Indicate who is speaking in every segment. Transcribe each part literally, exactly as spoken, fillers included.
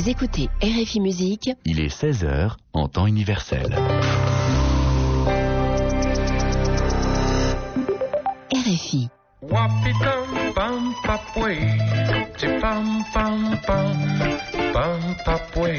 Speaker 1: Vous écoutez R F I Musique.
Speaker 2: Il est seize heures en temps universel.
Speaker 1: R F I.
Speaker 3: Wapidum bum papwe, ti pam pam pam, pam papwe.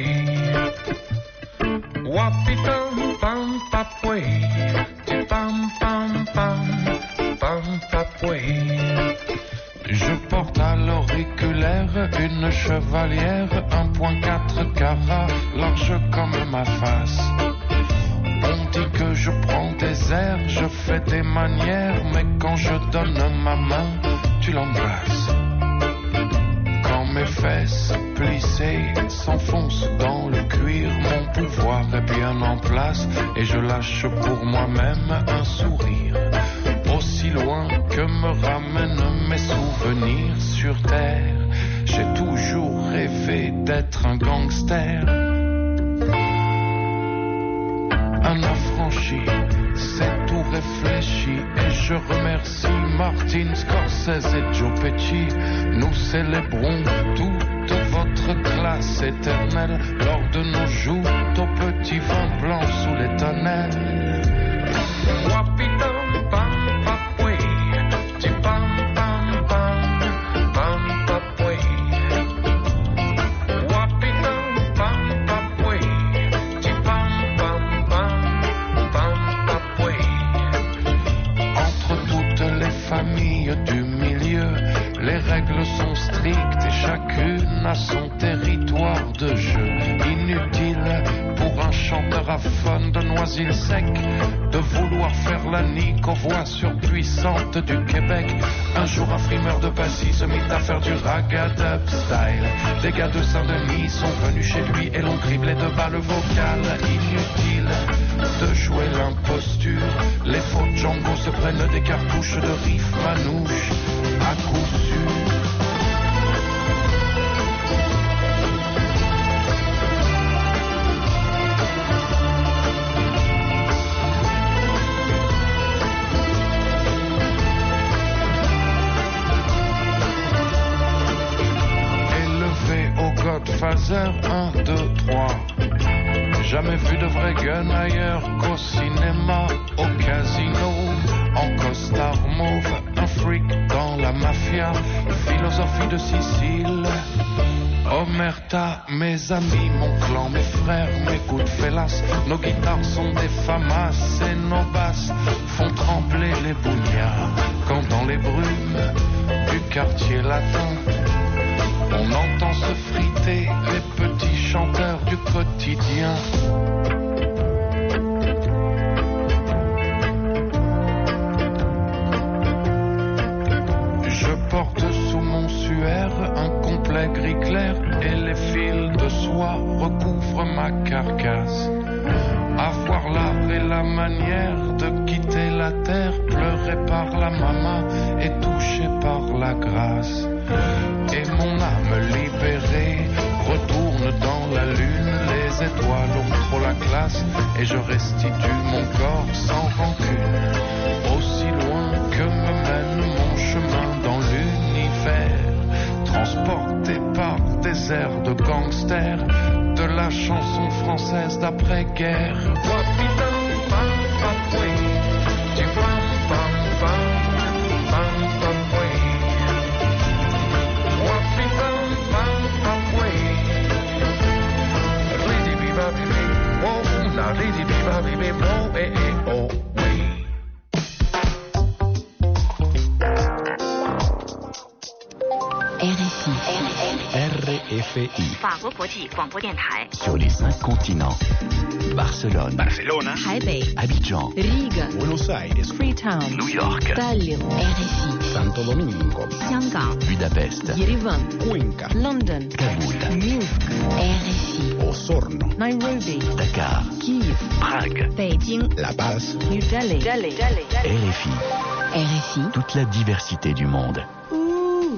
Speaker 3: Wapidum bum papwe, ti pam pam pam, pam papwe. Je porte à l'auriculaire une chevalière, un point quatre carats, large comme ma face. On dit que je prends des airs, je fais des manières, mais quand je donne ma main, tu l'embrasses. Quand mes fesses plissées s'enfoncent dans le cuir, mon pouvoir est bien en place et je lâche pour moi-même un sourire. Aussi loin que me ramènent mes souvenirs sur terre, j'ai toujours rêvé d'être un gangster. Un affranchi, c'est tout réfléchi. Et je remercie Martin Scorsese et Joe Pesci. Nous célébrons toute votre classe éternelle lors de nos joutes au petit vin blanc sous les tonnelles. Wapidum pam papwe, ti pam pam pam, pam papwe. Wapidum pam papwe, ti pam pam pam, pam papwe. Entre toutes les familles du milieu, les règles sont strictes et chacune a son territoire de jeu. Inutile pour un chanteur aphone de Noisy-le-Sec de vouloir faire la nique aux voix surpuissantes du Québec. Un jour un frimeur de Passy se mit à faire du ragga-dub style. Des gars de Saint-Denis sont venus chez lui et l'ont criblé de balles vocales. Inutile de jouer l'imposture, les faux Django se prennent des cartouches de riff manouche à coup sûr. Godfather un, deux, trois. Jamais vu de vrai gun ailleurs qu'au cinéma, au casino, en costard mauve, un freak dans la mafia, philosophie de Sicile. Omerta, mes amis, mon clan, mes frères, mes coups de félas, nos guitares sont des famas et nos basses font trembler les bougnards. Quand dans les brumes du quartier latin, on entend se friter les petits chanteurs du quotidien. Je porte sous mon suaire un complet gris clair et les fils de soie recouvrent ma carcasse. Avoir l'art et la manière de quitter la terre, pleurer par la maman et touché par la grâce. Et mon âme libérée retourne dans la lune, les étoiles ont trop la classe et je restitue mon corps sans rancune. Aussi loin que me mène mon chemin dans l'univers, transporté par des airs de gangster, de la chanson française d'après-guerre. Wapidum pam papwe, ti pam pam pam, pam papwe. Wapidum pam papwe, ridi bi ba bi bi, oh na ridi bi ba bi bi, oh eh eh oh oui.
Speaker 1: R F I.
Speaker 2: R F I.
Speaker 4: 法国国际广播电台
Speaker 2: Sur les cinq continents. Barcelone,
Speaker 5: Barcelona,
Speaker 1: 台北
Speaker 2: Abidjan,
Speaker 1: Riga
Speaker 5: Buenos Aires,
Speaker 1: Freetown
Speaker 2: New York,
Speaker 1: Tallinn R F I.
Speaker 5: Santo Domingo,
Speaker 1: 香港
Speaker 2: Budapest,
Speaker 1: Yerevan
Speaker 5: Cuenca,
Speaker 1: London
Speaker 2: Kaboul,
Speaker 1: Minsk R F I.
Speaker 5: Osorno,
Speaker 1: Nairobi
Speaker 2: Dakar,
Speaker 1: Kiev
Speaker 2: Prague,
Speaker 1: 北京
Speaker 5: La Paz,
Speaker 1: New Delhi Delhi
Speaker 2: R F I.
Speaker 1: R F I.
Speaker 2: Toute la diversité du monde.
Speaker 6: Ooh,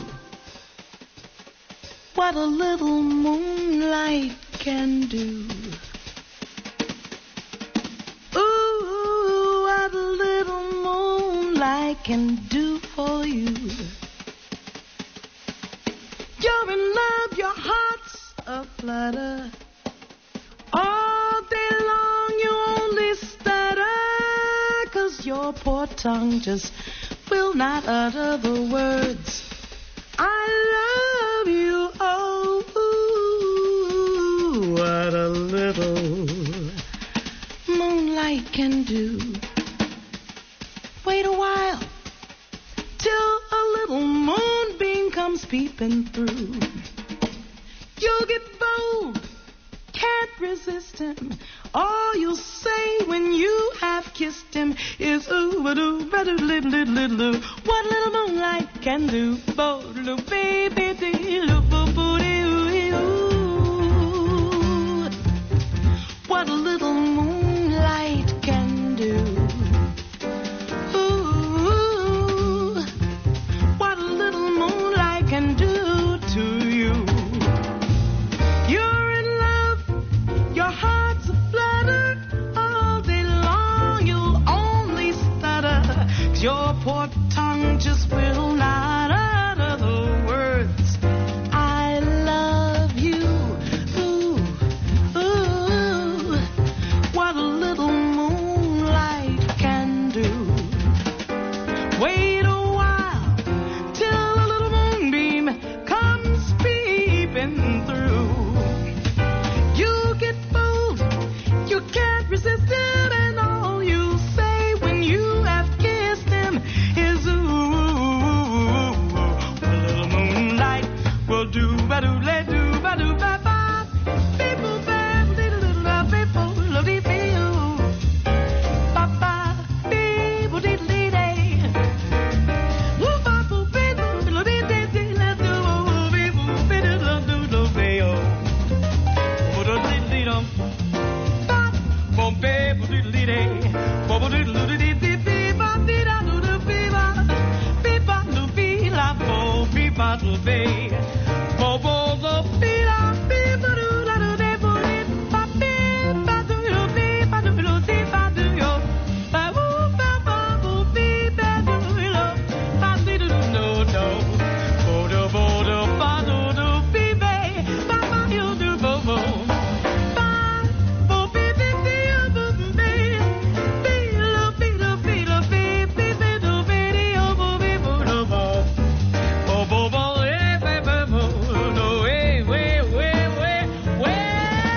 Speaker 6: what a little moonlight can do. Ooh, what a little moonlight can do for you. You're in love, your heart's a flutter. All day long you only stutter, 'cause your poor tongue just will not utter the words, I love you. Oh, ooh, what a little moonlight can do. Wait a while till a little moonbeam comes peeping through. You'll get bold, can't resist him. All you'll say when you have kissed him is ooh, ba doo, ba doo, little, little, little, what little moonlight can do. Bo doo, baby, dee, loo, boo, boo, dee, ooh, ooh. What a little moonlight can do. Ooh, what a little moonlight can do to you. You're in love, your heart's aflutter. All day long you'll only stutter, 'cause your poor tongue just will not utter the words, I love you. Ooh, ooh, what a little moonlight can do. Wait a while till a little moonbeam comes peeping through. You get bold, you can't resist him, and all you say when you have kissed him is ooh, a little moonlight will do, ba-doo, le-doo, ba-doo, ba-ba. People, ba, diddle-diddle, people, lo-dee-fee-oo. Ba-ba, people, diddle-dee-day. Woo-ba-boo, people, lo-dee-dee-dee, le-doo, people, diddle-doo-doo-dee-oo. Bo-do-diddle-dee-dum. Ba, bom, people, diddle-dee-day. Bo-bo-diddle-doo-dee-dee-dee, ba-dee-da-doo-doo-dee-ba. Be-ba-doo-bee-la, bo, be-ba-doo-bee. Bo-bo-do-bee-la, be-ba-doo-la-doo-dee-boo-dee, ba-be-ba-doo-doo-bee-ba-doo-doo-dee-ba-doo-yo. Ba-woo-ba-ba-boo-bee-ba-doo-lo, ba-dee-doo-doo-do-do. Bo-do-bo-do-ba-doo-doo-bee-bay, ba-ba-yo-doo-bo-bo. Ba-bo-bee-bee-bee-boo-bee, bee-lo-bee-lo-bee-lo-bee-bee-doo-bee-dee-oh-bo-bee-boo-do-bo. Bo-bo-bo, eh, ba-ba-bo, no, eh, way, way, way, way,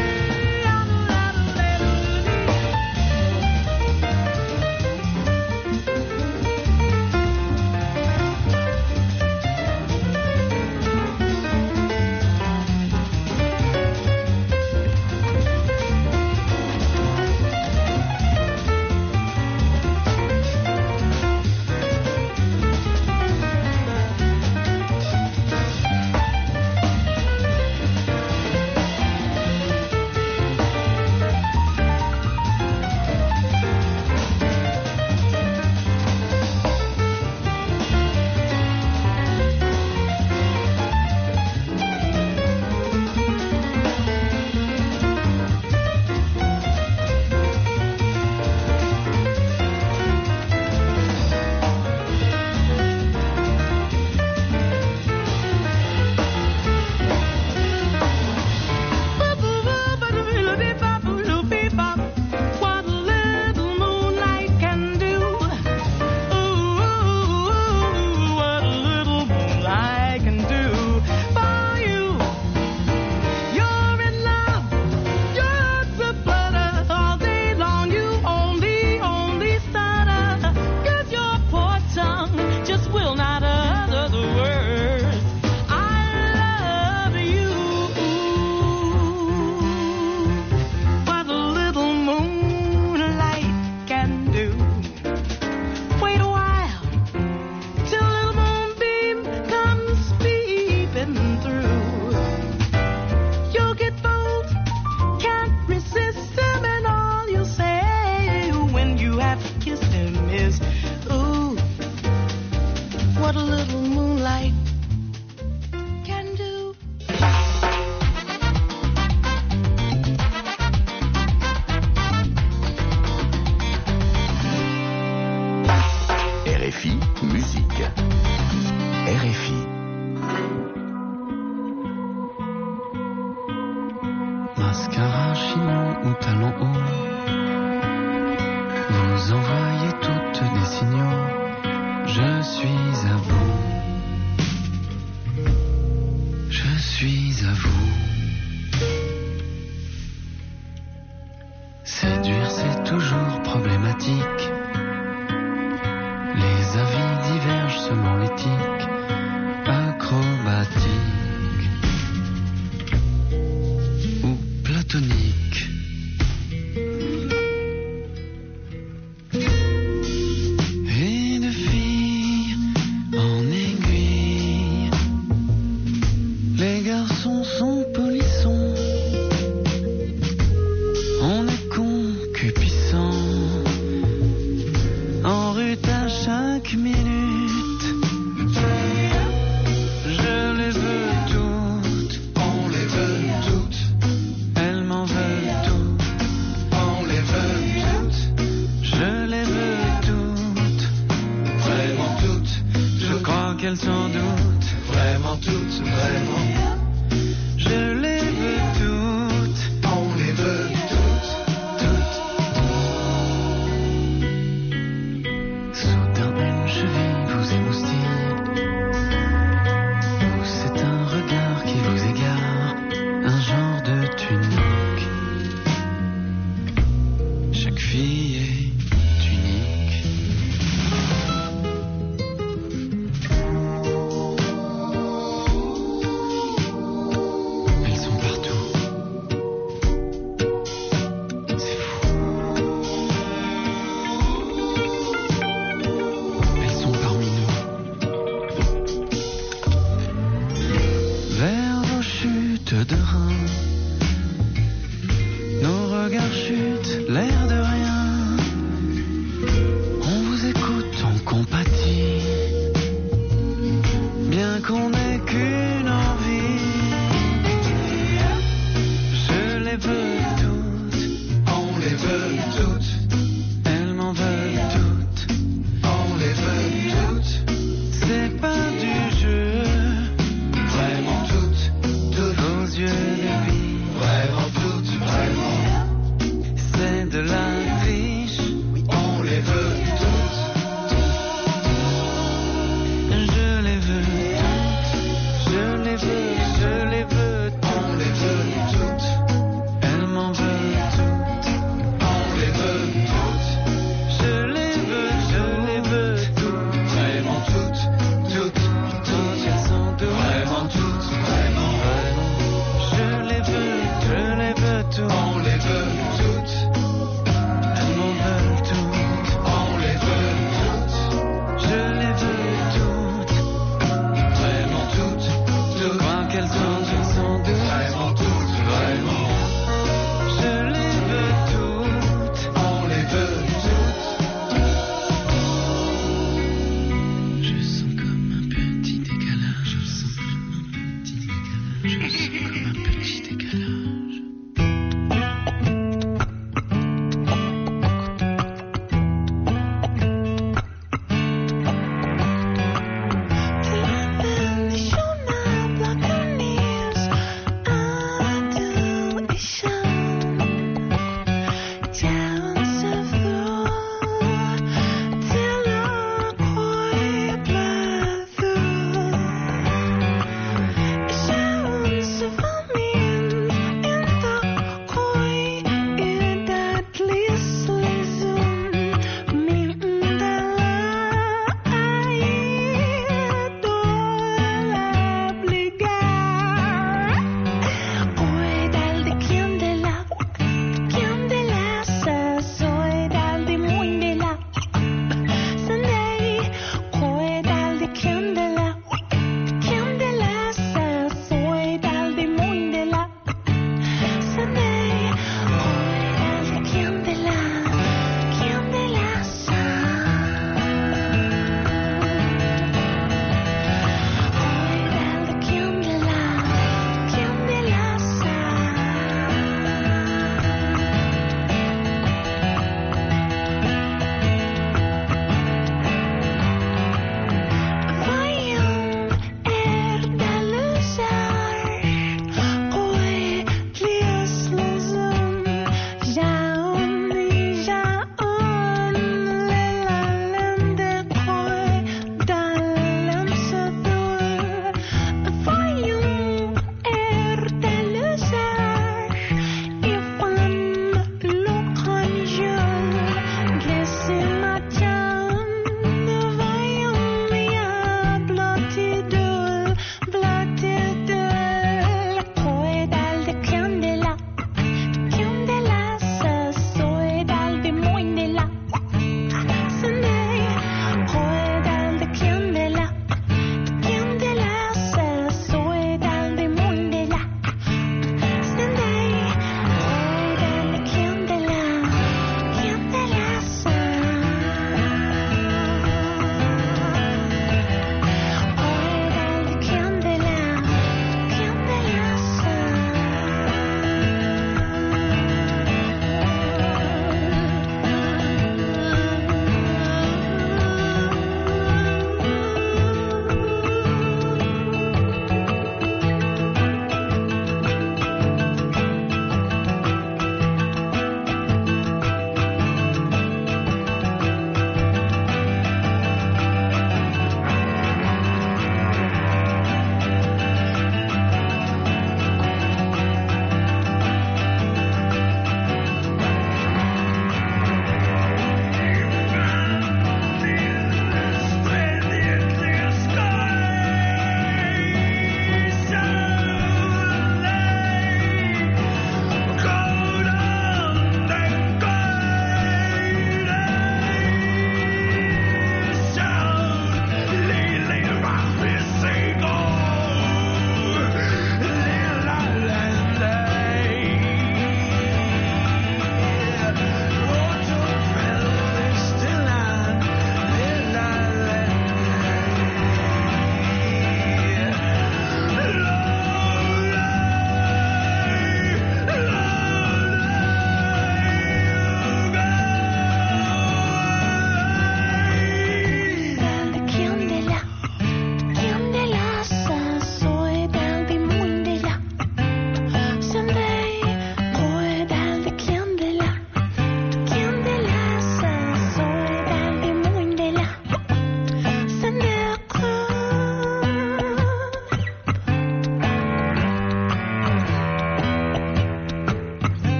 Speaker 6: what a little moonlight can do. Ooh, what a little moonlight can do for you. You're in love, your heart's aflutter. All day long you only, only stutter, 'cause your poor tongue just will not utter the words, I love you. What a little moonlight can do. Wait a while till a little moonbeam comes peeping through. You'll get bold, can't resist him, and all you'll say when you have kissed him is ooh, what a little moonlight can do.
Speaker 2: R F I, musique. R F I.
Speaker 5: suis à vous. Je suis à vous. Séduire, c'est toujours problématique. Les avis divergent selon l'éthique acrobatique ou platonique. Et de fille en aiguille, les garçons sont polissons. On est concupiscent, en rut à chaque minute. Je les veux toutes, on les veut toutes. Elles m'en veulent toutes, on les veut toutes. Je les veux toutes, vraiment toutes. Je crois qu'elles s'en doutent, vraiment toutes, vraiment. Je les veux toutes, on les veut toutes, toutes. Soudain une cheville vous émoustille, ou c'est un regard qui vous égare, un genre de tunique. Chaque fille est unique. Elles sont partout. C'est fou. Elles sont parmi nous. Vers vos chutes de reins, nos regards chutent, l'air de rien. On vous écoute, on compatit, bien qu'on n'ait qu'une envie. Je les veux toutes, on les veut toutes. Elles m'en veulent toutes, on les veut toutes. C'est pas du jeu, vraiment toutes, toutes. Vos yeux de vie, vraiment toutes, vraiment. C'est de la triche, on les veut toutes. Je les veux toutes, je les veux, je les veux toutes. On les veut toutes, elles m'en veulent toutes, on les veut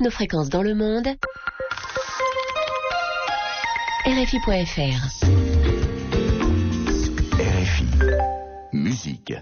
Speaker 1: toutes nos fréquences dans le monde. R F I point F R.
Speaker 2: R F I. Musique.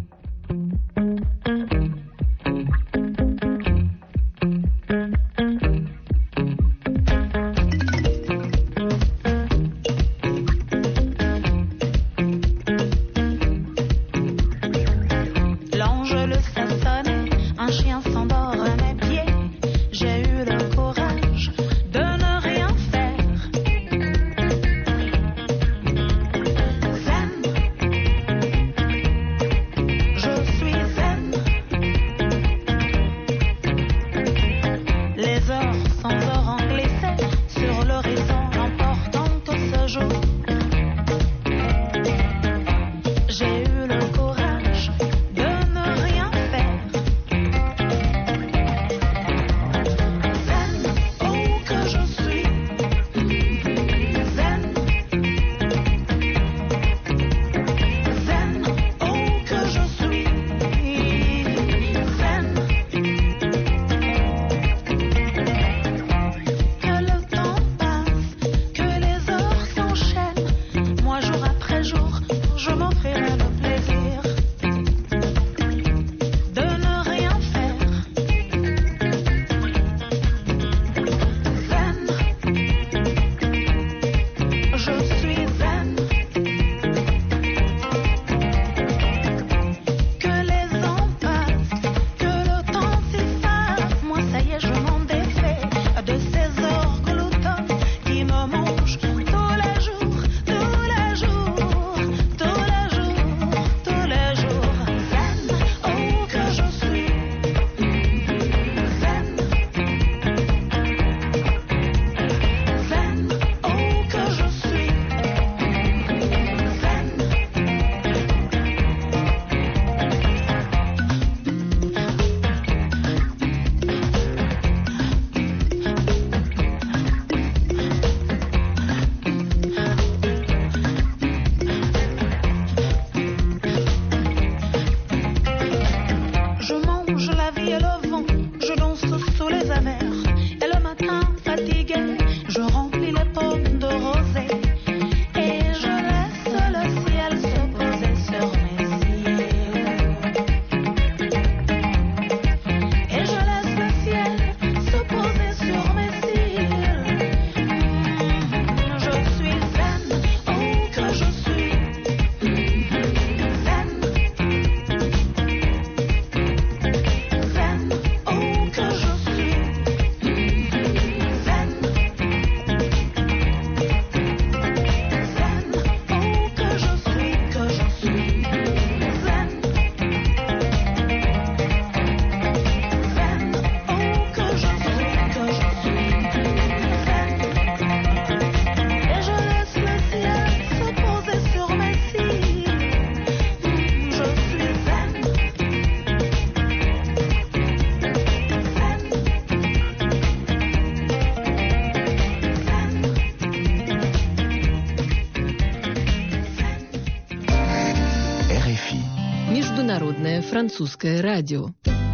Speaker 7: Международное французское радио.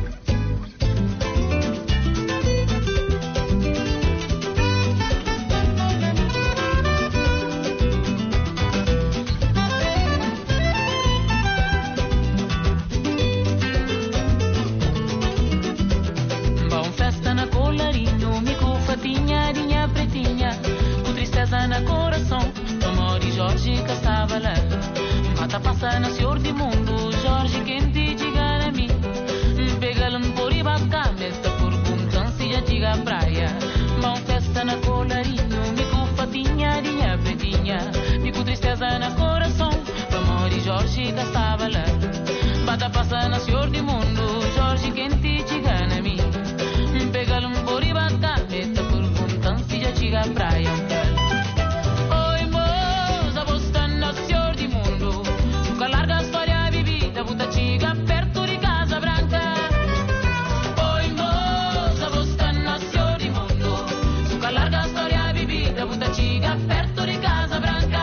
Speaker 6: Bom, festa na colarinho, mico, fatinha, dinha pretinha, com tristeza na coração, amor e Jorge que estava lá. Mata passa na senhor de mundo, Jorge quente diga na mim. Pega-lhe por e bacana, esta pergunta se já diga praia. Bom, festa na colarinho, mico, fatinha, dinha pretinha, mico, tristeza na coração, amor e Jorge que estava lá. Mata passa na senhor de mundo, Jorge quente diga na mim. Pega-lhe por e bacana, esta pergunta se já diga praia. Oi, moça, você na senhor de mundo. Nunca larga a história vivida, puta chiga perto de Casa Branca. Oi, moça, você nasceu de mundo. Nunca larga a história vivida, puta chiga perto de Casa Branca.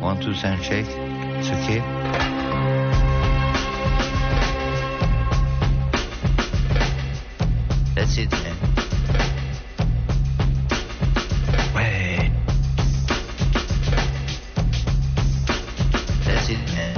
Speaker 8: One, two, sound check. It's okay. That's it, man. Ouais. That's it, man.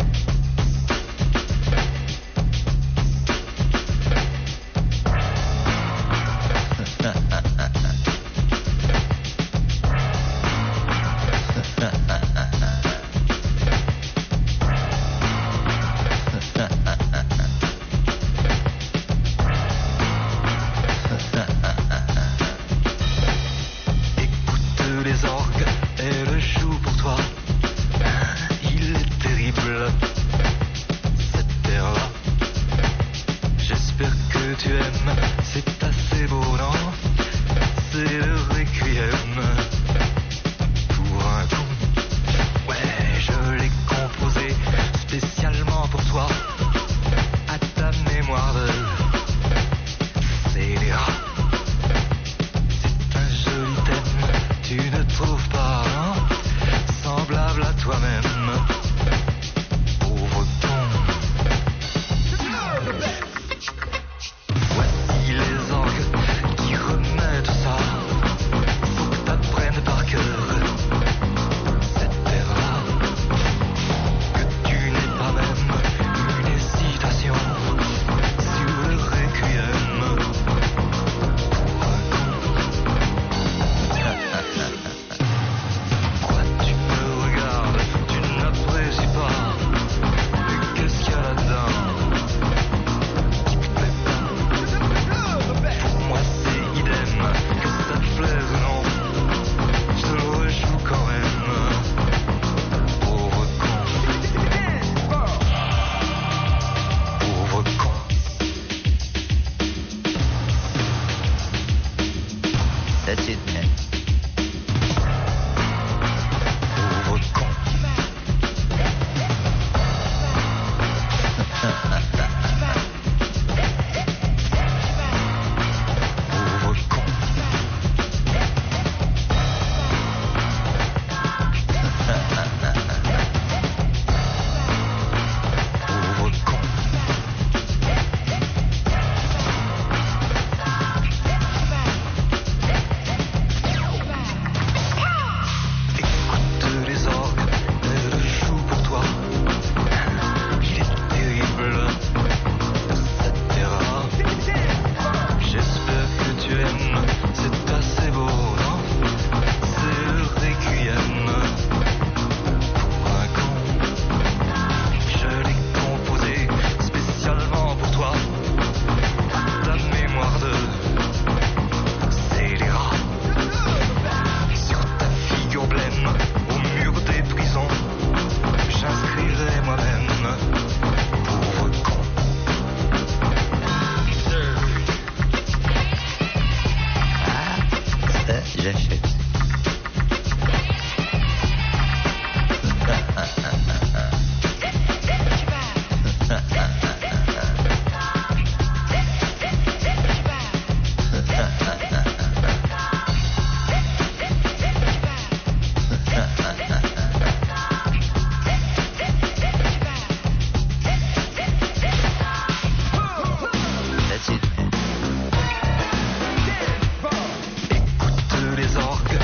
Speaker 5: Écoute les orgues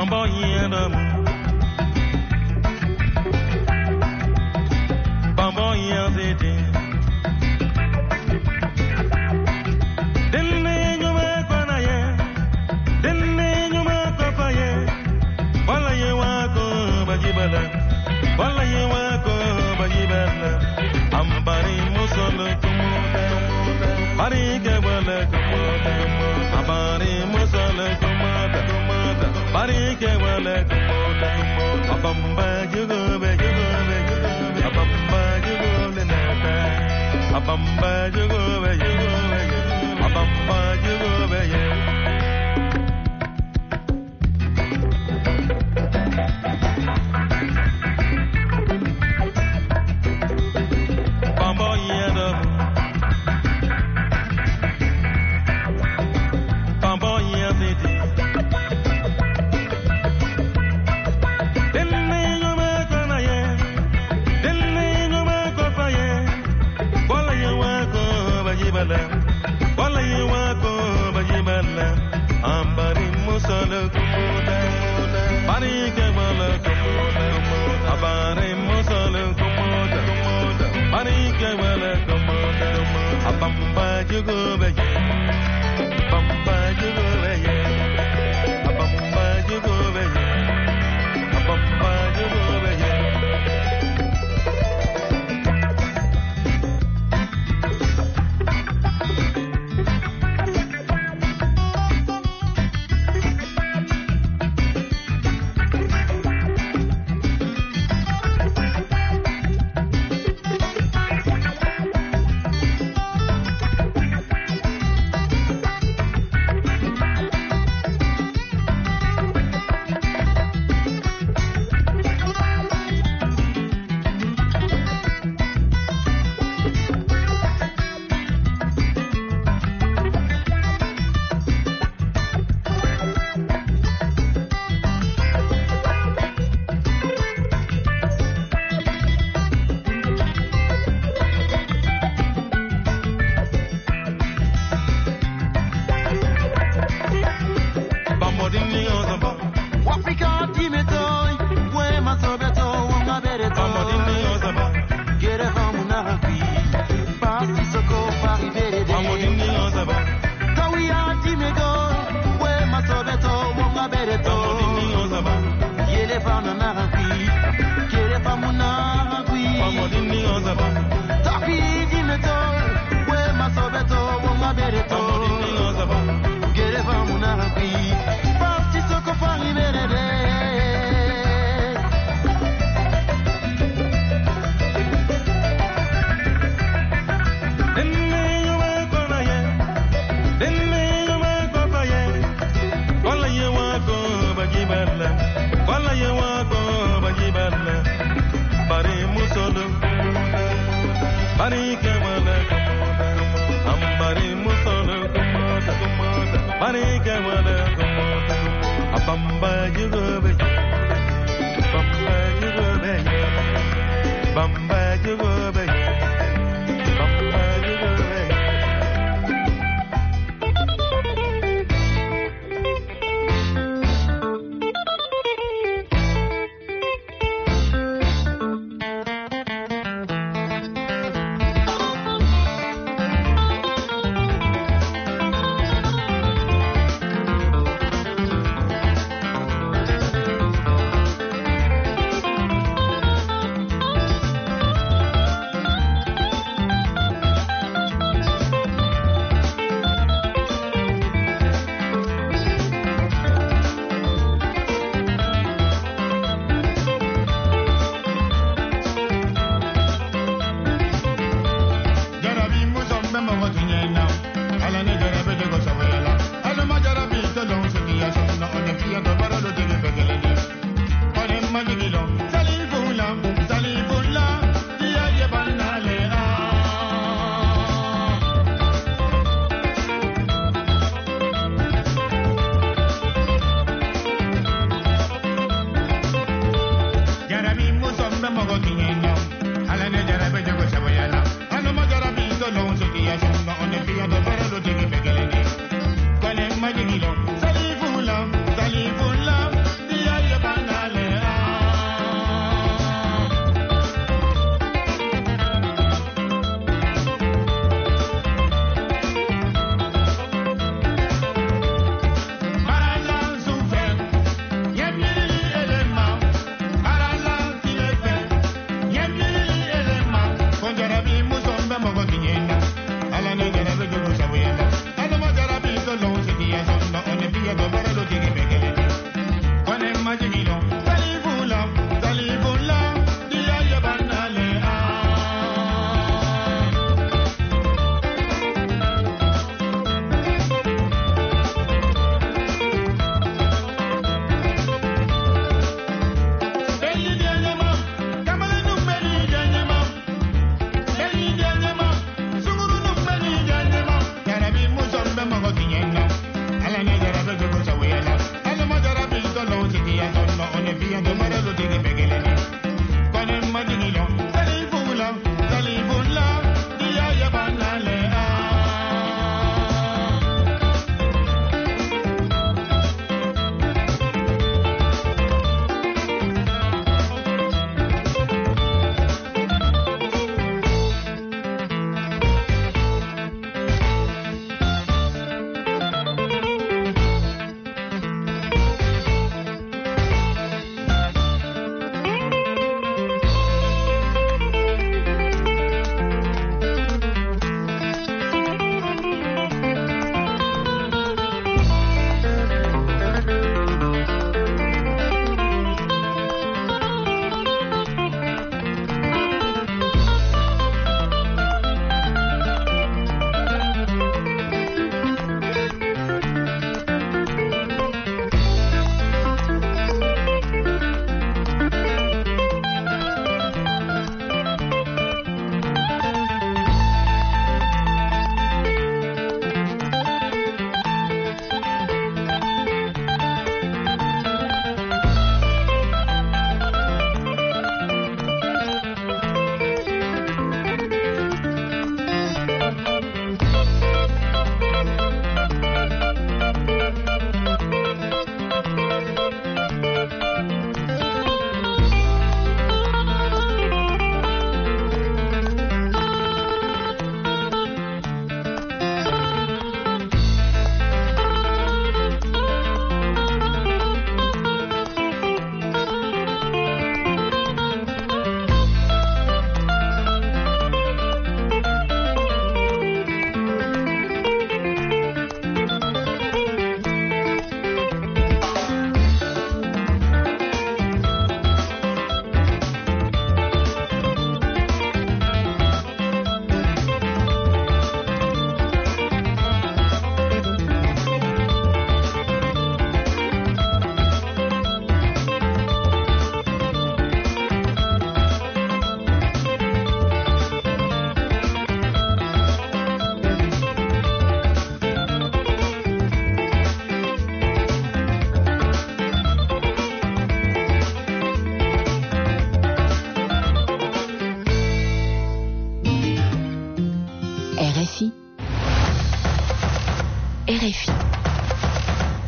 Speaker 6: Bambo yedam. Bambo yedam. Denne nyuma kona ye. Denne nyuma kopa ye. Wala ye wako bagibala. Wala ye wako bagibala. Ambari musolo kumuda. Bari ke wala kumuda. Ambari musolo kumuda. Bari ke wala kumuda. Abamba jugo be jugo be jugo be. Abamba jugo le nata. Abamba jugo be jugo be jugo. Abamba jugo be ye. Bambo yedam. Bambo yediti. Denne nyuma kona ye. Denne nyuma kopa ye. Wala ye wako bagibala. Wala ye wako bagibala. Ambari musala kumuda. Bari ke wala kumuda. Abari musala kumuda. Bari ke wala kumuda. Abamba jugo be ye. Abamba jugo be ye. Abamba jugo be ye. Abamba jugo be ye.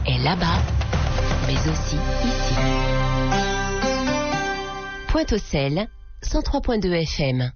Speaker 1: est là-bas, mais aussi ici. Pointe-au-Cel, cent trois virgule deux F M.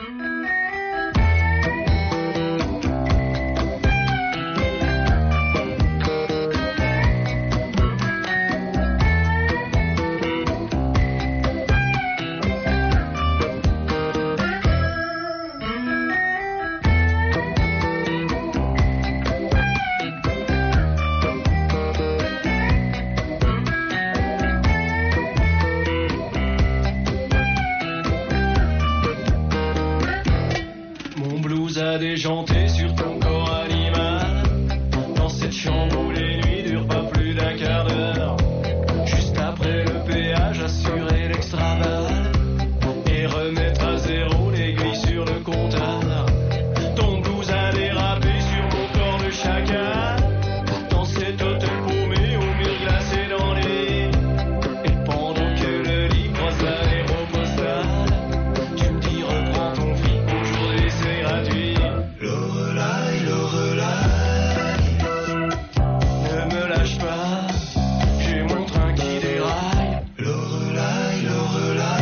Speaker 9: Déjanté sur ton corps animal, dans cette chambre où les nuits durent pas plus d'un quart d'heure. Juste après le péage, assurer l'extraval et remettre à zéro l'aiguille sur le compteur. Ton blues a dérapé sur mon corps de chacal, dans cet hôtel paumé au mur glacé dans les lits. Et pendant que le lit croise l'aéropostale, tu me dis reprends ton fil, aujourd'hui c'est gratuit. Lorelai, Lorelai, ne me lâche pas, j'ai mon train qui déraille. Lorelai, Lorelai,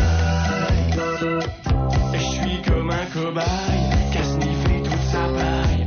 Speaker 9: et je suis comme un cobaye qui a sniffé toute sa paille.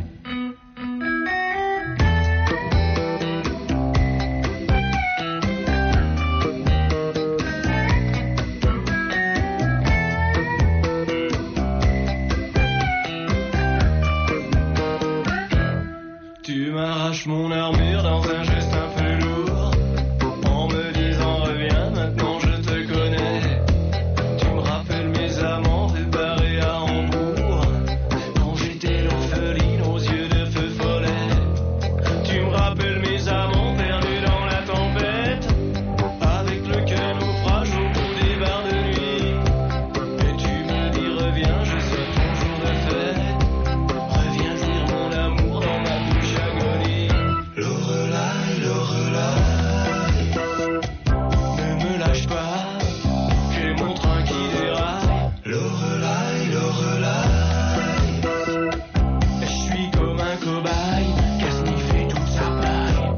Speaker 9: Tu m'arraches mon armure dans un geste un peu lourd, en me disant reviens, maintenant je te connais. Tu me rappelles mes amants débarrés à Hambourg, quand j'étais l'orpheline aux yeux de feu follet. Tu me rappelles mes amants perdus dans la tempête, avec le cœur naufrage au bout des bars de nuit. Et tu me dis reviens, je sais ton jour de fête, reviens dire mon amour dans ma bouche agonie. Lorelai, Lorelai, ne me lâche pas, j'ai mon train qui déraille. Lorelai, Lorelai, et je suis comme un cobaye qui a sniffé toute sa paille.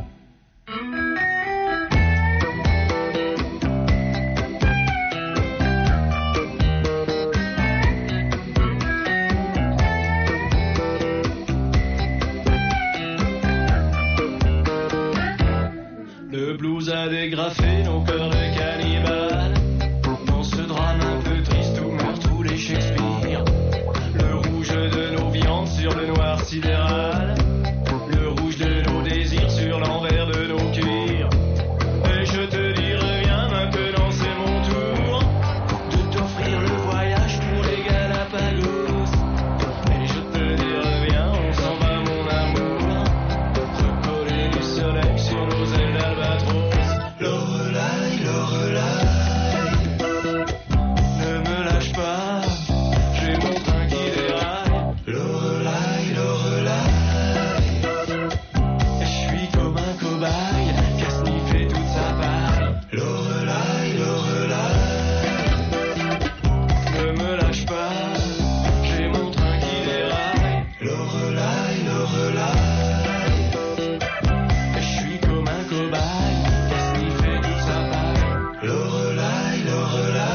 Speaker 9: Le blues a dégrafé nos corps de cannibales, dans ce drame un peu triste où meurent tous les Shakespeare. Le rouge de nos viandes sur le noir sidéral, le rouge de nos désirs sur l'envers de nos cuirs. Et je te dis reviens, maintenant c'est mon tour de t'offrir le voyage pour les Galapagos. Et je te dis reviens, on s'en va mon amour, recoller du soleil sur nos ailes d'albatros. Lorelai, Lorelai, ne me lâche pas, j'ai mon train qui déraille. Lorelai, Lorelai, et je suis comme un cobaye qui a sniffé toute sa paille. Lorelai, Lorelai, ne me lâche pas, j'ai mon train qui déraille. Lorelai, Lorelai, et je suis comme un cobaye qui a sniffé toute sa paille. Lorelai, Lorelai,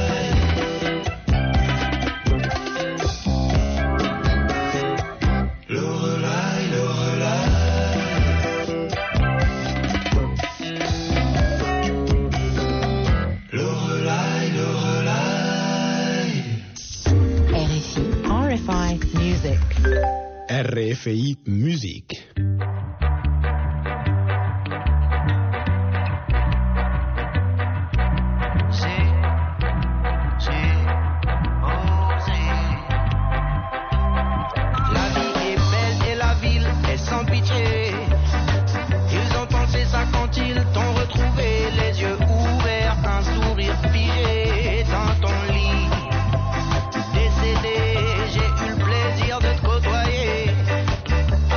Speaker 9: Lorelai, Lorelai, Lorelai, Lorelai.
Speaker 1: R F I. R F I Music.
Speaker 10: R F I Musique.
Speaker 5: La vie est belle et la ville est sans pitié. Ils ont pensé ça quand ils t'ont retrouvé, les yeux ouverts, un sourire figé dans ton lit. Décédé, j'ai eu le plaisir de te côtoyer.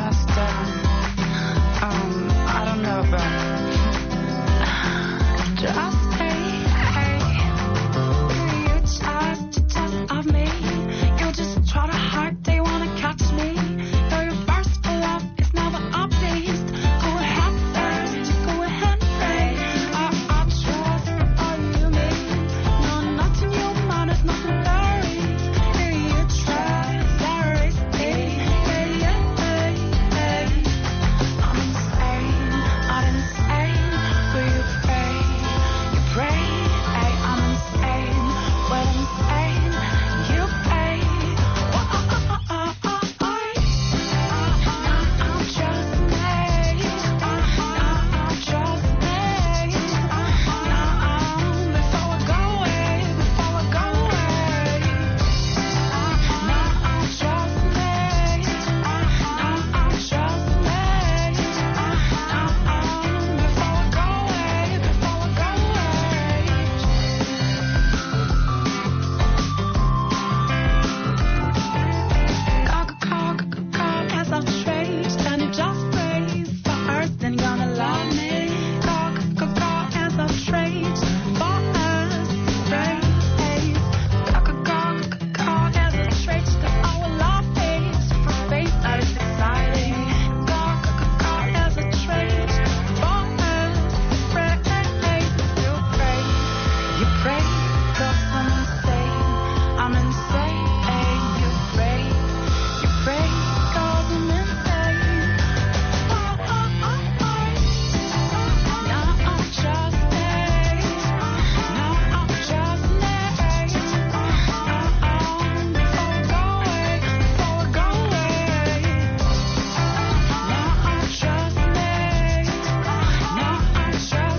Speaker 6: just, um, um, I don't know, but just hey, hey, you just, you just of me. You just try to hide, they wanna catch me. You're your first for love, it's never a beast. Go ahead first, just go ahead and pray. I, I trust all you mean. No, nothing you mind, there's nothing blurry. Yeah, you try, there is me. Yeah, yeah, hey, hey. I'm insane, not insane, but you pray, you pray. Hey, I'm insane, but insane, you pay. Oh, oh, oh, oh, oh, oh, oh. I'm just me. I'm just me. Before I go away, before I go away. I'm just me. I'm just me. Before I go away, before I go away. Cock, cock, cock, as I've traced, and it just prays for earth, then you're gonna love me. Cock, cock, cock, as I've traced for us, praise. Cock, cock, cock, cock, as I've traced that our love is for faith that is exciting. Cock, cock, cock, as I've traced for us, praise. You pray, you pray, 'cause I'm insane, I'm insane. You pray, you pray, 'cause I'm insane. Oh, oh, oh, oh. Now I'm just me. Now I'm just me. Before I go away, before I go away. Now I'm just me. Now I'm just me.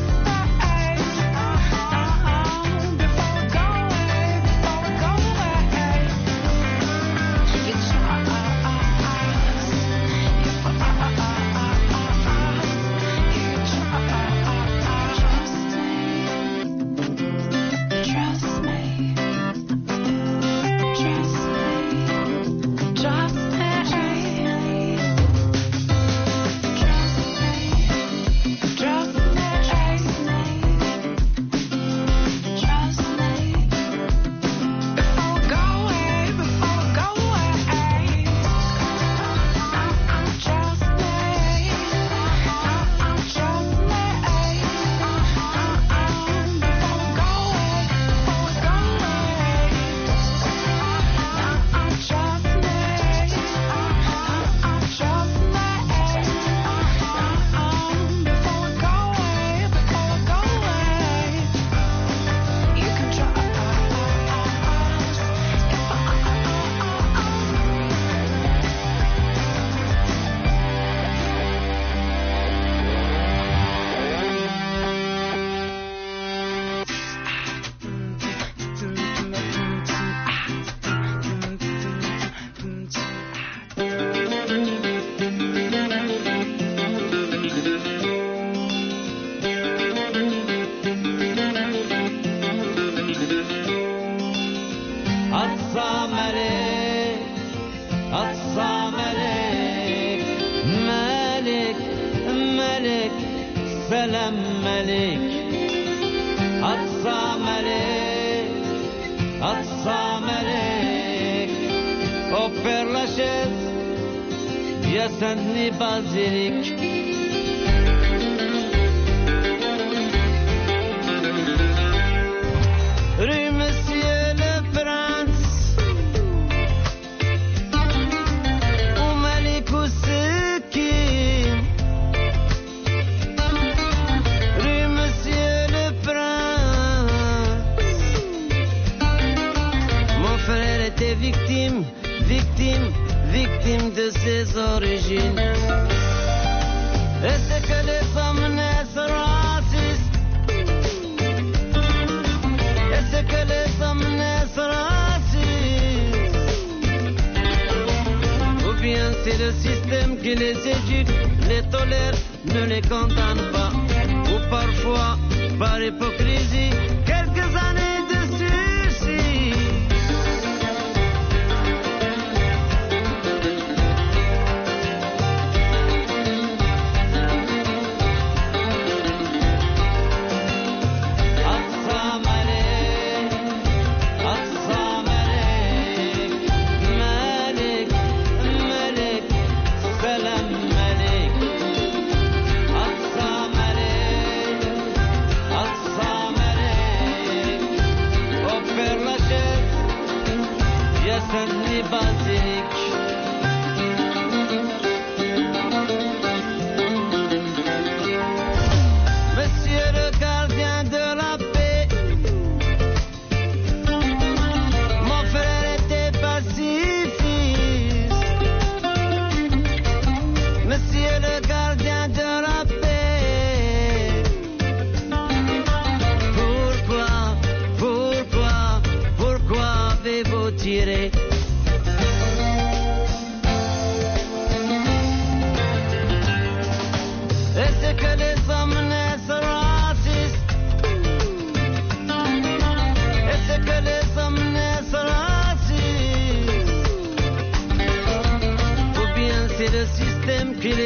Speaker 6: Before I go away, before I go away. You try, you trust me, trust me, trust me, trust me, trust me, trust me. Before I go away, before I go away. I'm just me. I'm just me. Before I go away, before I go away. I'm just me. I'm just me. Before I go away, before I go away. You can trust if I.
Speaker 5: Atsa melek, atsa melek, melek, melek, selam melek. Atsa melek, atsa melek, au Père Lachaise, via Saint-Denis Basilique. Rue Monsieur le Prince, au Malik ou Siki. Rue Monsieur le Prince, mon frère était victime, victime, victime de ses origines. Est-ce que les hommes naissent racistes? Est-ce que les hommes naissent racistes? Ou bien c'est le système qui les éduque, les tolère, ne les condamne pas? Ou parfois, par hypocrisie, quelques années de sursis?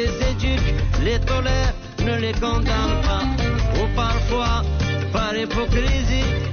Speaker 11: les éduque, les tolère, ne les condamne pas. Ou parfois, par hypocrisie,